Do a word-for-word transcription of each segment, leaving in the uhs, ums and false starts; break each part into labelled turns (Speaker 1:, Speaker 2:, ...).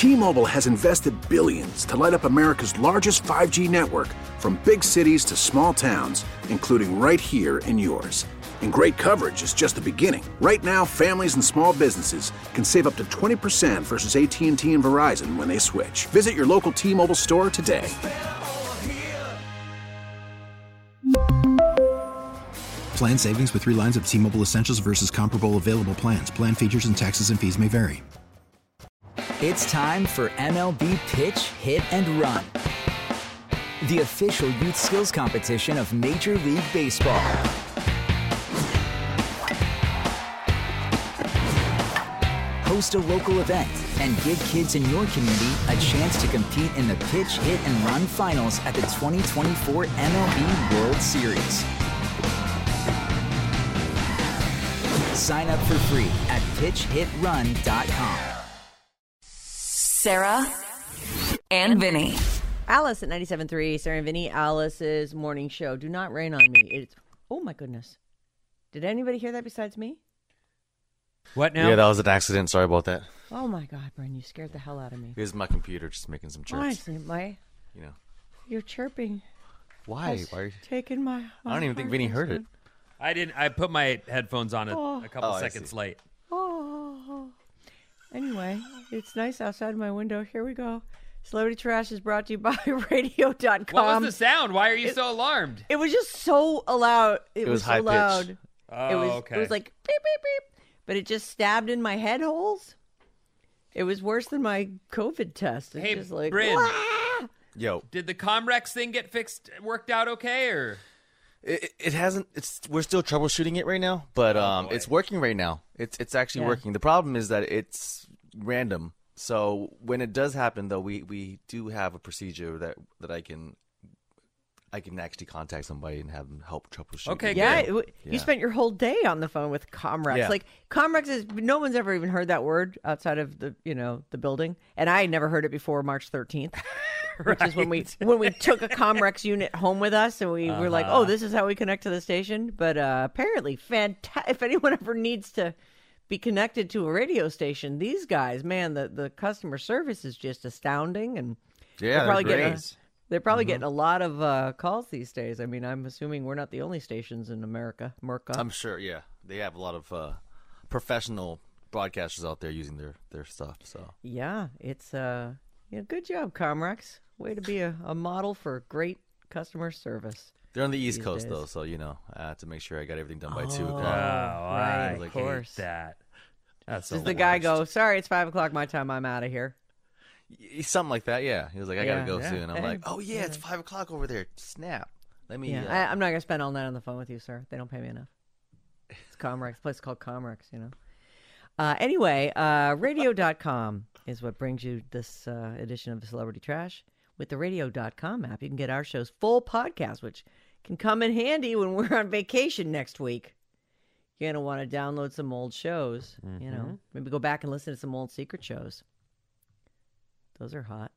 Speaker 1: T-Mobile has invested billions to light up America's largest five G network, from big cities to small towns, including right here in yours. And great coverage is just the beginning. Right now, families and small businesses can save up to twenty percent versus A T and T and Verizon when they switch. Visit your local T-Mobile store today.
Speaker 2: Plan savings with three lines of T-Mobile Essentials versus comparable available plans. Plan features and taxes and fees may vary.
Speaker 3: It's time for M L B Pitch, Hit, and Run, the official youth skills competition of Major League Baseball. Host a local event and give kids in your community a chance to compete in the Pitch, Hit, and Run finals at the twenty twenty-four M L B World Series. Sign up for free at pitch hit run dot com.
Speaker 4: Sarah and Vinny.
Speaker 5: Alice at ninety-seven point three, Sarah and Vinny, Alice's morning show. Do not rain on me. It's, oh my goodness. Did anybody hear that besides me?
Speaker 6: What now?
Speaker 7: Yeah, that was an accident. Sorry about that.
Speaker 5: Oh my God, Brian, you scared the hell out of me.
Speaker 7: Here's my computer just making some chirps.
Speaker 5: Honestly, my,
Speaker 7: You know.
Speaker 5: your chirping.
Speaker 7: Why?
Speaker 5: has
Speaker 7: Why? Are you...
Speaker 5: Taken my, my
Speaker 7: I don't even think Vinny heard it.
Speaker 6: I didn't. I put my headphones on a,
Speaker 5: Oh.
Speaker 6: a couple
Speaker 7: Oh, I
Speaker 6: seconds
Speaker 7: see.
Speaker 6: late.
Speaker 5: Oh. Anyway, it's nice outside my window. Here we go. Celebrity Trash is brought to you by radio dot com.
Speaker 6: What was the sound? Why are you so alarmed?
Speaker 5: It was just so loud. It,
Speaker 7: It
Speaker 5: was,
Speaker 7: was
Speaker 5: so
Speaker 7: high pitch.
Speaker 5: loud.
Speaker 6: Oh,
Speaker 5: it was,
Speaker 6: okay.
Speaker 5: It was like beep, beep, beep. But it just stabbed in my head holes. It was worse than my COVID test. It's
Speaker 6: Hey,
Speaker 5: just like,
Speaker 6: Bryn.
Speaker 5: "Wah!"
Speaker 7: Yo,
Speaker 6: Did the Comrex thing get fixed, worked out okay, or?
Speaker 7: it, it hasn't. It's we're still troubleshooting it right now, but
Speaker 6: Oh,
Speaker 7: um,
Speaker 6: boy.
Speaker 7: it's working right now. It's it's actually
Speaker 5: Yeah.
Speaker 7: working. The problem is that it's random. So when it does happen, though, we, we do have a procedure that, that I can I can actually contact somebody and have them help troubleshoot.
Speaker 6: Okay,
Speaker 7: it.
Speaker 5: Yeah,
Speaker 6: good.
Speaker 5: it w-
Speaker 7: Yeah.
Speaker 5: you spent your whole day on the phone with Comrex.
Speaker 7: Yeah.
Speaker 5: Like Comrex is no one's ever even heard that word outside of the you know the building, and I had never heard it before March thirteenth, which is when we when we took a Comrex unit home with us, and we were like,
Speaker 6: Uh-huh.
Speaker 5: oh, this is how we connect to the station. But uh, apparently, fanta- if anyone ever needs to be connected to a radio station, these guys, man, the the customer service is just astounding, and
Speaker 7: Yeah,
Speaker 5: they're probably
Speaker 7: they're
Speaker 5: getting.
Speaker 7: great.
Speaker 5: A, They're probably getting a lot of uh, calls these days. I mean, I'm assuming we're not the only stations in America. Merca.
Speaker 7: I'm sure. Yeah, they have a lot of uh, professional broadcasters out there using their, their stuff. So
Speaker 5: Yeah, it's uh, yeah, good job, Comrex. Way to be a, a model for great customer service.
Speaker 7: they're on the East
Speaker 5: These
Speaker 7: Coast
Speaker 5: days.
Speaker 7: though, so you know I have to make sure I got everything done by two
Speaker 6: Oh,
Speaker 7: o'clock.
Speaker 5: right,
Speaker 6: I
Speaker 5: of
Speaker 6: hate
Speaker 5: course.
Speaker 6: that. That's
Speaker 5: Does
Speaker 6: so
Speaker 5: the guy
Speaker 6: worst.
Speaker 5: go, sorry, it's five o'clock my time, I'm out of here.
Speaker 7: Y- Something like that, yeah. He was like, I
Speaker 5: Yeah.
Speaker 7: gotta go
Speaker 6: Yeah.
Speaker 7: soon. I'm
Speaker 5: Hey,
Speaker 7: like, oh yeah, it's five o'clock over there. Snap. Let me.
Speaker 5: Yeah,
Speaker 7: uh,
Speaker 5: I, I'm not going to spend all night on the phone with you, sir. They don't pay me enough. It's Comrex. A place called Comrex, you know. Uh, anyway, uh, radio dot com is what brings you this uh, edition of the Celebrity Trash. With the radio dot com app, you can get our show's full podcast, which can come in handy when we're on vacation next week. You're going to want to download some old shows,
Speaker 6: Mm-hmm.
Speaker 5: you know. Maybe go back and listen to some old secret shows. Those are hot.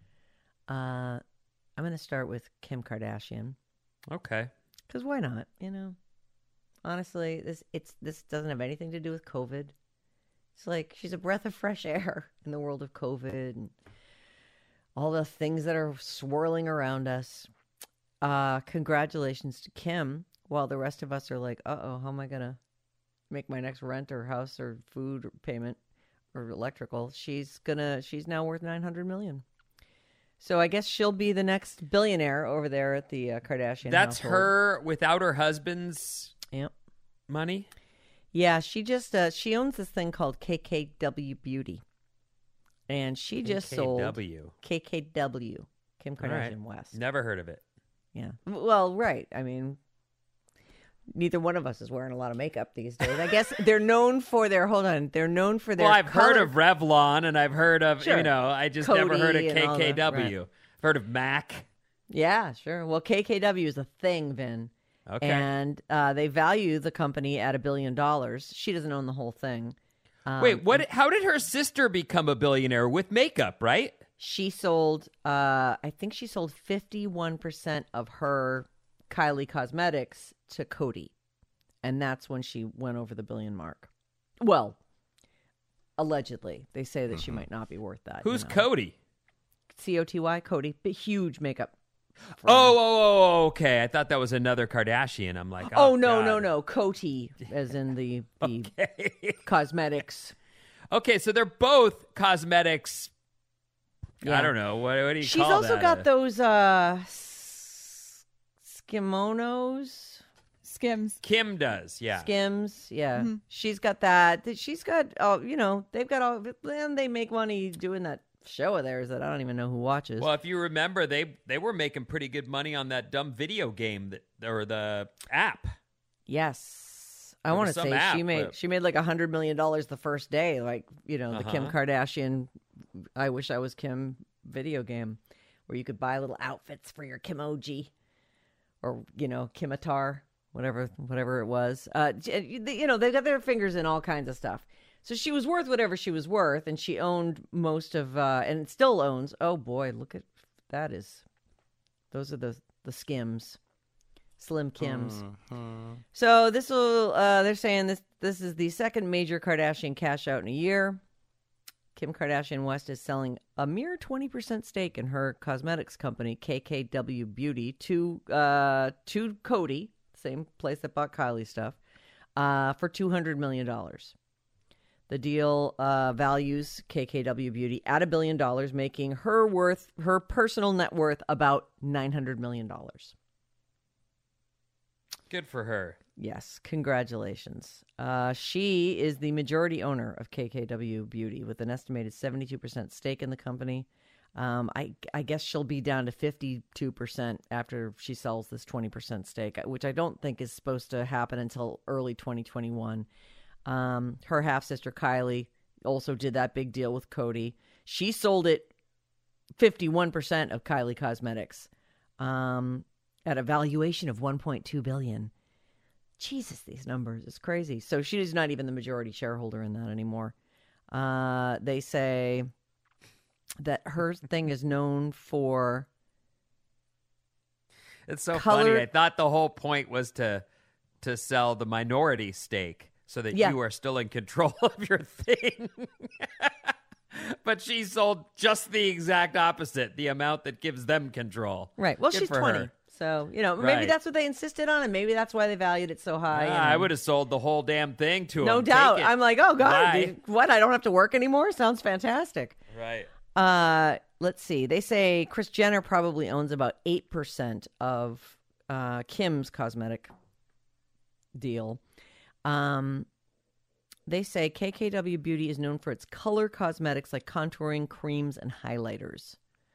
Speaker 5: Uh, I'm going to start with Kim Kardashian.
Speaker 6: Okay.
Speaker 5: Because why not? You know, honestly, this it's this doesn't have anything to do with COVID. It's like she's a breath of fresh air in the world of COVID and all the things that are swirling around us. Uh, congratulations to Kim. While the rest of us are like, uh oh, how am I gonna make my next rent or house or food payment or electrical? She's gonna. She's now worth nine hundred million. So I guess she'll be the next billionaire over there at the uh, Kardashian
Speaker 6: That's
Speaker 5: household.
Speaker 6: her without her husband's
Speaker 5: Yep.
Speaker 6: money.
Speaker 5: Yeah, she just uh, she owns this thing called K K W Beauty, and she just sold
Speaker 6: K K W.
Speaker 5: K K W Kim
Speaker 6: All right.
Speaker 5: Kardashian West.
Speaker 6: Never heard of it.
Speaker 5: Yeah. Well, right. I mean, neither one of us is wearing a lot of makeup these days. I guess they're known for their. Hold on, they're known for their.
Speaker 6: Well, I've heard
Speaker 5: color-
Speaker 6: of Revlon, and I've heard of
Speaker 5: Sure.
Speaker 6: you know. I just never heard of
Speaker 5: Coty and all
Speaker 6: K
Speaker 5: the-
Speaker 6: K W.
Speaker 5: right.
Speaker 6: I've heard of Mac.
Speaker 5: Yeah, sure. Well, K K W is a thing, Vin.
Speaker 6: Okay.
Speaker 5: And uh, they value the company at a billion dollars. She doesn't own the whole thing. Um,
Speaker 6: Wait, what? How did her sister become a billionaire with makeup? Right?
Speaker 5: She sold, uh, I think she sold fifty-one percent of her Kylie Cosmetics to Coty. And that's when she went over the billion mark. Well, allegedly, they say that she might not be worth that.
Speaker 6: Who's
Speaker 5: you know?
Speaker 6: Cody?
Speaker 5: C O T Y, Cody. But huge makeup.
Speaker 6: Oh, oh, oh, okay. I thought that was another Kardashian. I'm like,
Speaker 5: Oh,
Speaker 6: oh,
Speaker 5: no,
Speaker 6: God.
Speaker 5: no, no. Coty, as in the, the
Speaker 6: Okay.
Speaker 5: cosmetics.
Speaker 6: Okay, so they're both cosmetics.
Speaker 5: Yeah.
Speaker 6: I don't know. What, what do you
Speaker 5: She's
Speaker 6: call
Speaker 5: also
Speaker 6: that?
Speaker 5: got
Speaker 6: Uh,
Speaker 5: those uh, s- skimonos.
Speaker 8: Skims.
Speaker 6: Kim does, yeah.
Speaker 5: Skims, yeah.
Speaker 8: Mm-hmm.
Speaker 5: She's got that. She's got, oh, you know, they've got all, and they make money doing that show of theirs that I don't even know who watches.
Speaker 6: Well, if you remember, they they were making pretty good money on that dumb video game that, or the app.
Speaker 5: Yes, I
Speaker 6: There
Speaker 5: want to
Speaker 6: was some
Speaker 5: say
Speaker 6: app,
Speaker 5: she made
Speaker 6: but-
Speaker 5: she made like a hundred million dollars the first day. Like you know, the Kim
Speaker 6: Uh-huh.
Speaker 5: Kardashian. I wish I was Kim video game, where you could buy little outfits for your Kimoji, or you know, Kimitar, whatever whatever it was. Uh, you know, they got their fingers in all kinds of stuff. So she was worth whatever she was worth, and she owned most of, uh, and still owns. Oh boy, look at that! Is those are the the Skims, Slim Kims.
Speaker 7: Mhm.
Speaker 5: So this will, uh, they're saying this this is the second major Kardashian cash out in a year. Kim Kardashian West is selling a mere twenty percent stake in her cosmetics company, K K W Beauty, to uh, to Cody, same place that bought Kylie stuff, uh, for two hundred million dollars. The deal uh, values K K W Beauty at a billion dollars, making her worth, her personal net worth, about nine hundred million dollars.
Speaker 6: Good for her.
Speaker 5: Yes, congratulations. Uh, she is the majority owner of K K W Beauty with an estimated seventy-two percent stake in the company. Um, I, I guess she'll be down to fifty-two percent after she sells this twenty percent stake, which I don't think is supposed to happen until early twenty twenty-one. Um, her half-sister Kylie also did that big deal with Cody. She sold it fifty-one percent of Kylie Cosmetics um, at a valuation of one point two billion dollars. Jesus, these numbers. It's crazy. So she's not even the majority shareholder in that anymore. Uh, they say that her thing is known for...
Speaker 6: It's so
Speaker 5: Color-
Speaker 6: funny. I thought the whole point was to to sell the minority stake so that
Speaker 5: Yeah.
Speaker 6: you are still in control of your thing. But she sold just the exact opposite, the amount that gives them control.
Speaker 5: Right. Well,
Speaker 6: Good
Speaker 5: she's
Speaker 6: for
Speaker 5: twenty.
Speaker 6: her.
Speaker 5: So, you know, maybe
Speaker 6: Right.
Speaker 5: that's what they insisted on, and maybe that's why they valued it so high.
Speaker 6: Yeah,
Speaker 5: and-
Speaker 6: I would have sold the whole damn thing to him.
Speaker 5: No
Speaker 6: Take
Speaker 5: doubt.
Speaker 6: it.
Speaker 5: I'm like, oh, God,
Speaker 6: Bye.
Speaker 5: dude, what? I don't have to work anymore? Sounds fantastic.
Speaker 6: Right.
Speaker 5: Uh, let's see. They say Kris Jenner probably owns about eight percent of uh, Kim's cosmetic deal. Um, they say K K W Beauty is known for its color cosmetics like contouring, creams, and highlighters.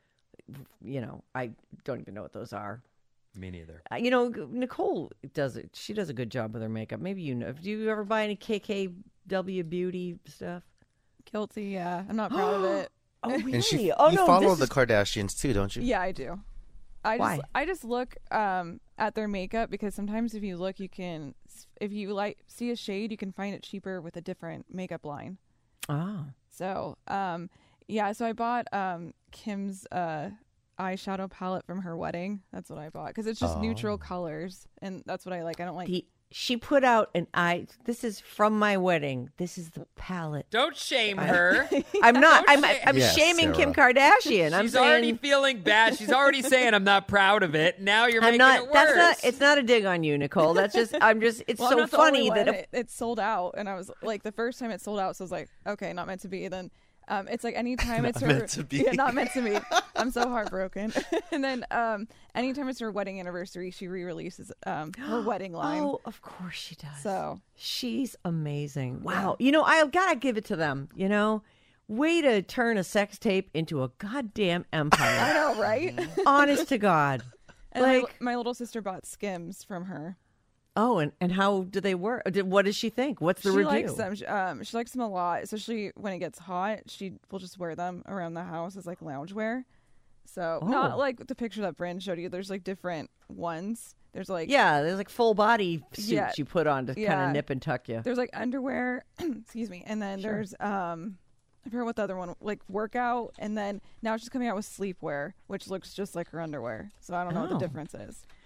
Speaker 5: You know, I don't even know what those are.
Speaker 6: Me neither.
Speaker 5: Uh, you know, Nicole does it. She does a good job with her makeup. Maybe you know. Do you ever buy any K K W Beauty stuff?
Speaker 8: Guilty, yeah. I'm not proud of it.
Speaker 5: Oh, really?
Speaker 7: And she,
Speaker 5: oh,
Speaker 7: you
Speaker 5: no.
Speaker 7: follow
Speaker 5: this
Speaker 7: the
Speaker 5: is-
Speaker 7: Kardashians too, don't you?
Speaker 8: Yeah, I do. I
Speaker 5: Why?
Speaker 8: just I just look um at their makeup because sometimes if you look, you can if you like see a shade, you can find it cheaper with a different makeup line.
Speaker 5: Oh.
Speaker 8: So, um yeah, so I bought um Kim's uh eyeshadow palette from her wedding. That's what I bought because it's just
Speaker 7: Oh.
Speaker 8: neutral colors and that's what I like. I don't like
Speaker 5: The, she put out an eye. This is from my wedding. This is the palette.
Speaker 6: Don't shame her.
Speaker 5: I'm not. I'm.
Speaker 6: shame-
Speaker 5: I'm
Speaker 7: Yes,
Speaker 5: shaming Kim
Speaker 7: Sarah.
Speaker 5: Kardashian. I'm
Speaker 6: She's already
Speaker 5: saying.
Speaker 6: feeling bad. She's already saying I'm not proud of it. Now you're
Speaker 5: I'm
Speaker 6: making
Speaker 5: not.
Speaker 6: it worse.
Speaker 5: That's not. It's not a dig on you, Nicole. That's just. I'm just. It's
Speaker 8: Well, I'm
Speaker 5: so
Speaker 8: not the only
Speaker 5: funny
Speaker 8: one.
Speaker 5: that. If,
Speaker 8: it, it sold out, and I was like, the first time it sold out, so I was like, okay, not meant to be. Then um, it's like anytime it's her,
Speaker 7: meant to be.
Speaker 8: yeah, not meant to be. I'm so heartbroken. And then um, anytime it's her wedding anniversary, she re-releases um her wedding line.
Speaker 5: oh, of course she does.
Speaker 8: So
Speaker 5: she's amazing. Wow. You know, I gotta give it to them. You know, way to turn a sex tape into a goddamn
Speaker 8: I
Speaker 5: empire.
Speaker 8: know, right?
Speaker 5: Honest to God.
Speaker 8: And my,
Speaker 5: Like,
Speaker 8: my little sister bought Skims from her.
Speaker 5: oh, and, and how do they work? Did- What does she think? What's the
Speaker 8: she
Speaker 5: review?
Speaker 8: likes them. She, um, she likes them a lot, especially when it gets hot. She will just wear them around the house as like loungewear. So
Speaker 5: Oh.
Speaker 8: not like the picture that Bryn showed you. There's like different ones. There's like
Speaker 5: Yeah, there's like full body suits
Speaker 8: Yeah.
Speaker 5: you put on to kind
Speaker 8: Yeah.
Speaker 5: of nip and tuck you.
Speaker 8: there's like underwear. Excuse me. And then
Speaker 5: Sure.
Speaker 8: there's um, I forget what the other one like workout. And then now she's coming out with sleepwear, which looks just like her underwear. So I don't know what
Speaker 5: Oh.
Speaker 8: the difference is.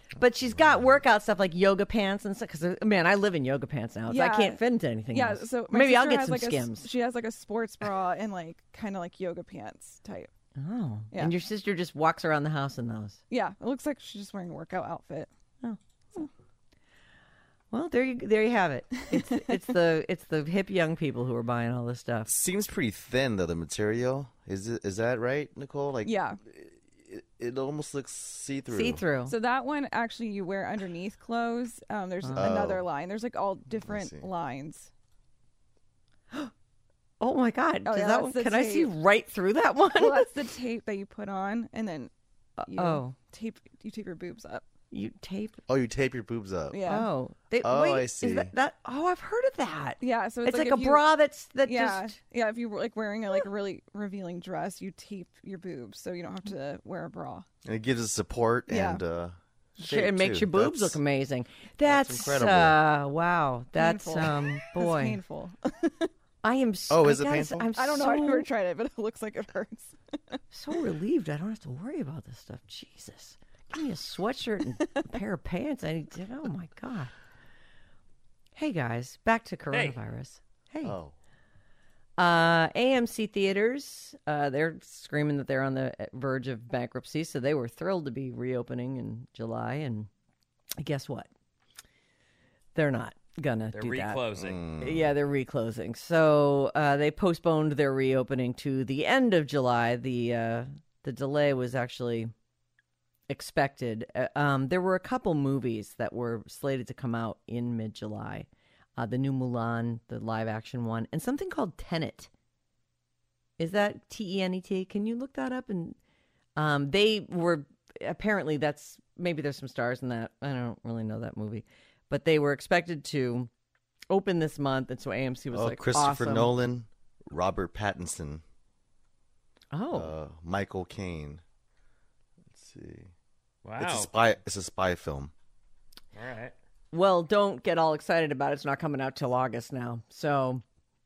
Speaker 5: But she's got workout stuff like yoga pants and stuff. Because man, I live in yoga pants now, so
Speaker 8: Yeah.
Speaker 5: I can't fit into anything
Speaker 8: Yeah,
Speaker 5: else.
Speaker 8: so my
Speaker 5: maybe I'll
Speaker 8: sister
Speaker 5: get
Speaker 8: has,
Speaker 5: some
Speaker 8: like, a s-
Speaker 5: Skims.
Speaker 8: she has like a sports bra and like kind of like yoga pants type.
Speaker 5: Oh,
Speaker 8: Yeah.
Speaker 5: and your sister just walks around the house in those.
Speaker 8: Yeah, it looks like she's just wearing a workout outfit.
Speaker 5: Well, there you there you have it. It's it's the it's the hip young people who are buying all this stuff.
Speaker 7: Seems pretty thin though, the material. Is it? Is that right, Nicole? Like,
Speaker 8: Yeah.
Speaker 7: it, it almost looks see through.
Speaker 5: See through.
Speaker 8: So that one actually you wear underneath clothes. Um, there's another line. There's like all
Speaker 7: see.
Speaker 8: different lines.
Speaker 5: Oh my God!
Speaker 8: Oh,
Speaker 5: Does
Speaker 8: yeah,
Speaker 5: that
Speaker 8: that's
Speaker 5: one,
Speaker 8: the
Speaker 5: can I see
Speaker 8: tape.
Speaker 5: right through that one?
Speaker 8: Well, that's the tape that you put on, and then you
Speaker 5: oh.
Speaker 8: tape you tape your boobs up.
Speaker 5: You tape.
Speaker 7: Oh, you tape your boobs up.
Speaker 8: Yeah.
Speaker 5: Oh, they,
Speaker 7: Oh,
Speaker 5: wait,
Speaker 7: I
Speaker 5: Is
Speaker 7: see.
Speaker 5: that, that? Oh, I've heard of that.
Speaker 8: Yeah, so it's,
Speaker 5: It's, like,
Speaker 8: if
Speaker 5: a
Speaker 8: you-
Speaker 5: bra that's that
Speaker 8: Yeah,
Speaker 5: just.
Speaker 8: yeah. If you were like wearing a like a really revealing dress, you tape your boobs so you don't have to wear a bra.
Speaker 7: And it gives us support
Speaker 8: Yeah.
Speaker 7: and uh,
Speaker 5: Sure,
Speaker 7: shape,
Speaker 5: it makes
Speaker 7: too.
Speaker 5: your boobs
Speaker 7: That's-
Speaker 5: look amazing. That's,
Speaker 7: incredible.
Speaker 5: Uh, wow. That's
Speaker 8: Painful.
Speaker 5: um boy.
Speaker 8: It's painful.
Speaker 5: I am. So,
Speaker 7: Oh, is
Speaker 5: I
Speaker 7: it
Speaker 5: gotta
Speaker 7: painful?
Speaker 5: say, I'm
Speaker 8: I don't know.
Speaker 5: So,
Speaker 8: I've never tried it, but it looks like it hurts.
Speaker 5: so relieved. I don't have to worry about this stuff. Jesus, give me a sweatshirt and a pair of pants. I need. To, oh my God. Hey guys, back to coronavirus. Hey.
Speaker 7: Oh,
Speaker 5: Uh, A M C theaters, uh, they're screaming that they're on the verge of bankruptcy, so they were thrilled to be reopening in July, and guess what? They're not gonna
Speaker 6: They're
Speaker 5: do that.
Speaker 6: reclosing.
Speaker 5: Yeah, they're reclosing. So uh, they postponed their reopening to the end of July. The uh, the delay was actually expected. Uh, um, there were a couple movies that were slated to come out in mid-July. Uh, the new Mulan, the live-action one, and something called Tenet. Is that T E N E T? Can you look that up? And um, they were apparently that's maybe there's some stars in that. I don't really know that movie, but they were expected to open this month, and so A M C was
Speaker 7: oh
Speaker 5: like,
Speaker 7: Christopher
Speaker 5: awesome.
Speaker 7: Nolan, Robert Pattinson,
Speaker 5: Oh,
Speaker 7: uh, Michael Caine. Let's see.
Speaker 6: Wow.
Speaker 7: It's a spy. It's a spy film.
Speaker 6: All right.
Speaker 5: well, don't get all excited about it. It's not coming out till August now, so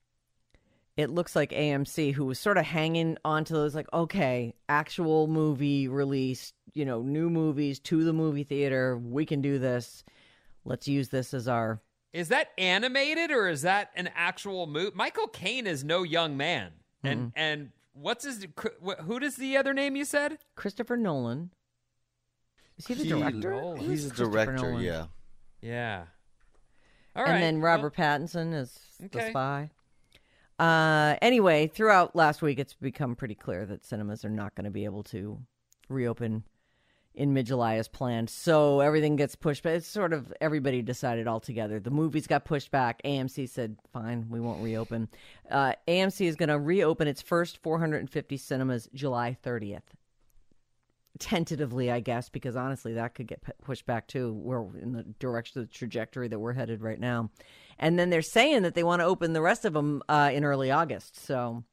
Speaker 5: it looks like A M C, who was sort of hanging on to those, like, okay, actual movie release, you know, new movies to the movie theater. We can do this. Let's use this as our.
Speaker 6: Is that animated or is that an actual movie? Michael Caine is no young man. And and what's his who does the other name you said?
Speaker 5: Christopher Nolan. Is he the
Speaker 7: He-
Speaker 5: director?
Speaker 6: Nolan.
Speaker 5: Who's
Speaker 7: He's a
Speaker 5: Christopher
Speaker 7: director.
Speaker 5: Nolan?
Speaker 7: Yeah.
Speaker 6: Yeah. All right.
Speaker 5: And then Robert Pattinson is the
Speaker 6: Okay.
Speaker 5: spy. Uh, anyway, throughout last week, it's become pretty clear that cinemas are not going to be able to reopen in mid-July as planned. So everything gets pushed back. It's sort of everybody decided all together. The movies got pushed back. A M C said, fine, we won't reopen. Uh, A M C is going to reopen its first four hundred fifty cinemas July thirtieth. Tentatively, I guess, because honestly, that could get p- pushed back too. We're in the direction, the trajectory that we're headed right now. And then they're saying that they want to open the rest of them uh, in early August. So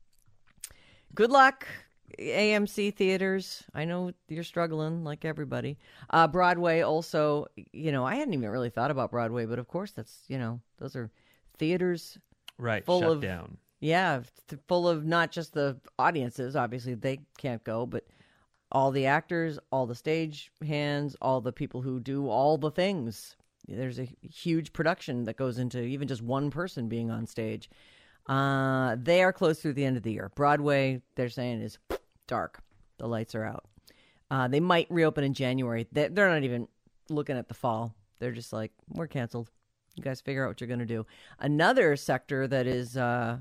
Speaker 5: good luck, A M C theaters. I know you're struggling like everybody. Uh, Broadway also, you know, I hadn't even really thought about Broadway, but of course that's, you know, those are theaters.
Speaker 6: right,
Speaker 5: full
Speaker 6: shut
Speaker 5: of-
Speaker 6: down.
Speaker 5: Yeah, th- full of not just the audiences. Obviously, they can't go, but all the actors, all the stage hands, all the people who do all the things. There's a huge production that goes into even just one person being on stage. Uh, they are closed through the end of the year. Broadway, they're saying, is dark. The lights are out. Uh, they might reopen in January. They- They're not even looking at the fall. They're just like, we're canceled. You guys figure out what you're going to do. Another sector that is... Uh,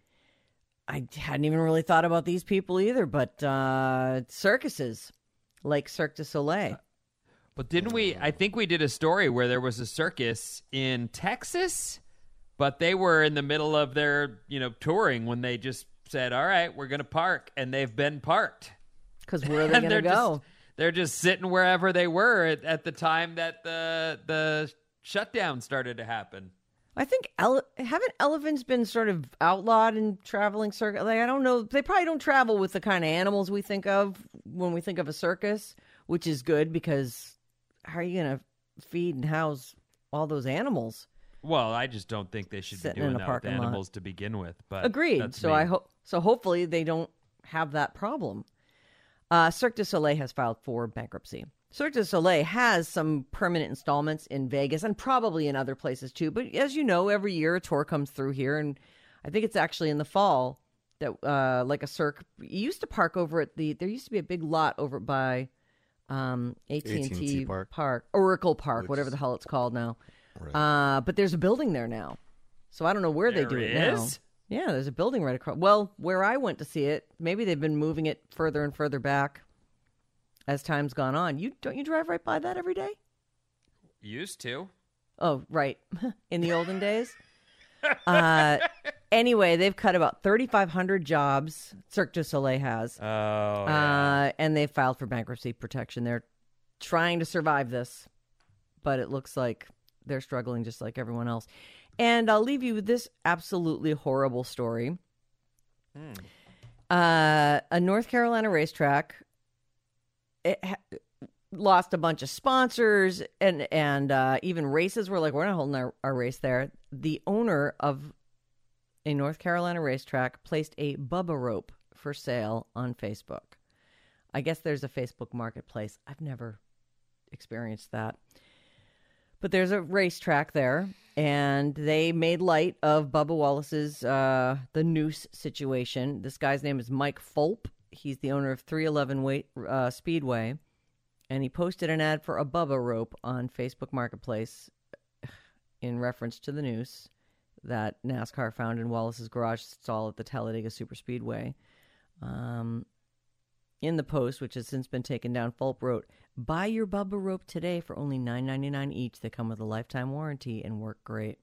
Speaker 5: I hadn't even really thought about these people either, but uh, circuses like Cirque du Soleil.
Speaker 6: But didn't we? I think we did a story where there was a circus in Texas, but they were in the middle of their, you know, touring when they just said, "All right, we're going to park," and they've been parked.
Speaker 5: Because where are they
Speaker 6: And
Speaker 5: going to
Speaker 6: they're
Speaker 5: go?
Speaker 6: Just, they're just sitting wherever they were at, at the time that the the shutdown started to happen.
Speaker 5: I think ele- haven't elephants been sort of outlawed in traveling circus? Like, I don't know. They probably don't travel with the kind of animals we think of when we think of a circus, which is good because how are you going to feed and house all those animals?
Speaker 6: Well, I just don't think they should be
Speaker 5: Sitting in
Speaker 6: doing
Speaker 5: a
Speaker 6: that with
Speaker 5: parking lot.
Speaker 6: animals to begin with. But
Speaker 5: Agreed.
Speaker 6: that's
Speaker 5: So
Speaker 6: me.
Speaker 5: I hope. So hopefully they don't have that problem. Uh, Cirque du Soleil has filed for bankruptcy. Cirque du Soleil has some permanent installments in Vegas and probably in other places too. But as you know, every year a tour comes through here, and I think it's actually in the fall that, uh, like a Cirque, you used to park over at the. There used to be a big lot over by um, A T and T
Speaker 7: Park.
Speaker 5: Park, Oracle Park,
Speaker 7: Which
Speaker 5: whatever
Speaker 7: is-
Speaker 5: the hell it's called now.
Speaker 7: Right.
Speaker 5: Uh, but there's a building there now, so I don't know where
Speaker 6: There
Speaker 5: they do it now.
Speaker 6: is?
Speaker 5: Yeah, there's a building right across. Well, where I went to see it, maybe they've been moving it further and further back as time's gone on. You don't you drive right by that every day?
Speaker 6: Used to.
Speaker 5: Oh, right. In the olden days. Uh, anyway, they've cut about thirty-five hundred jobs. Cirque du Soleil has,
Speaker 6: Oh, yeah.
Speaker 5: uh, and they filed for bankruptcy protection. They're trying to survive this, but it looks like they're struggling just like everyone else. And I'll leave you with this absolutely horrible story.
Speaker 6: Hmm.
Speaker 5: Uh, a North Carolina racetrack it ha- lost a bunch of sponsors, and and uh, even races were like, we're not holding our, our race there. The owner of a North Carolina racetrack placed a Bubba rope for sale on Facebook. I guess there's a Facebook marketplace. I've never experienced that. But there's a racetrack there, and they made light of Bubba Wallace's uh, the noose situation. This guy's name is Mike Fulp. He's the owner of three eleven Way, uh, Speedway, and he posted an ad for a Bubba rope on Facebook Marketplace in reference to the noose that NASCAR found in Wallace's garage stall at the Talladega Superspeedway. Um, in the post, which has since been taken down, Fulp wrote, "Buy your Bubba rope today for only nine ninety-nine each. They come with a lifetime warranty and work great."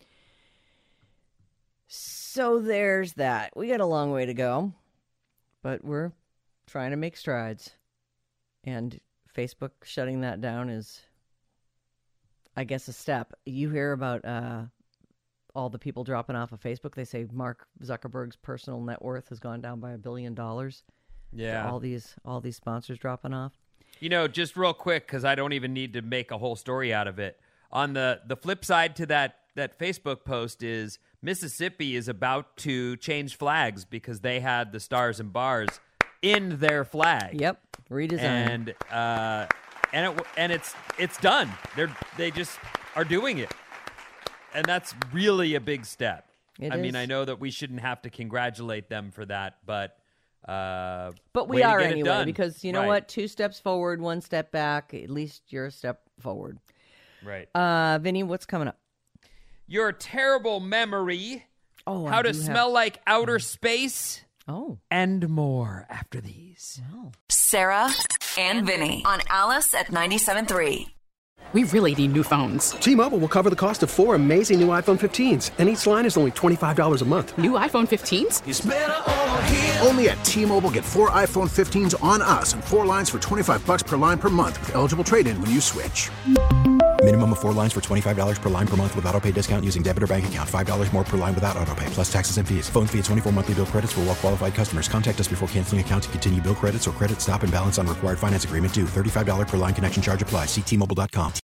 Speaker 5: So there's that. We got a long way to go, but we're trying to make strides. And Facebook shutting that down is, I guess, a step. You hear about uh, all the people dropping off of Facebook. They say Mark Zuckerberg's personal net worth has gone down by a billion dollars.
Speaker 6: Yeah.
Speaker 5: All these, all these sponsors dropping off.
Speaker 6: You know, just real quick, because I don't even need to make a whole story out of it. On the, the flip side to that, that Facebook post is Mississippi is about to change flags because they had the stars and bars in their flag.
Speaker 5: Yep, redesign.
Speaker 6: And uh, and it and it's it's done. They're they just are doing it, and that's really a big step.
Speaker 5: It
Speaker 6: I mean,
Speaker 5: is.
Speaker 6: I know that we shouldn't have to congratulate them for that, but. Uh,
Speaker 5: But we
Speaker 6: way to
Speaker 5: are
Speaker 6: get it
Speaker 5: anyway,
Speaker 6: done.
Speaker 5: because you know
Speaker 6: Right.
Speaker 5: what? Two steps forward, one step back. At least you're a step forward.
Speaker 6: Right.
Speaker 5: Uh, Vinny, what's coming up?
Speaker 6: Your terrible memory.
Speaker 5: Oh, I
Speaker 6: How to
Speaker 5: do have-
Speaker 6: smell like outer space.
Speaker 5: Oh,
Speaker 6: And more after these.
Speaker 4: Sarah and Vinny on Alice at ninety-seven point three.
Speaker 9: We really need new phones.
Speaker 10: T-Mobile will cover the cost of four amazing new iPhone fifteens, and each line is only twenty-five dollars a month.
Speaker 9: New iPhone fifteens?
Speaker 1: Only at T-Mobile, get four iPhone fifteens on us and four lines for twenty-five bucks per line per month with eligible trade-in when you switch.
Speaker 2: Minimum of four lines for twenty-five dollars per line per month with autopay discount using debit or bank account. five dollars more per line without autopay, plus taxes and fees. Phone fee at twenty-four monthly bill credits for well-qualified customers. Contact us before canceling account to continue bill credits or credit stop and balance on required finance agreement due. thirty-five dollars per line connection charge applies. See T Mobile dot com.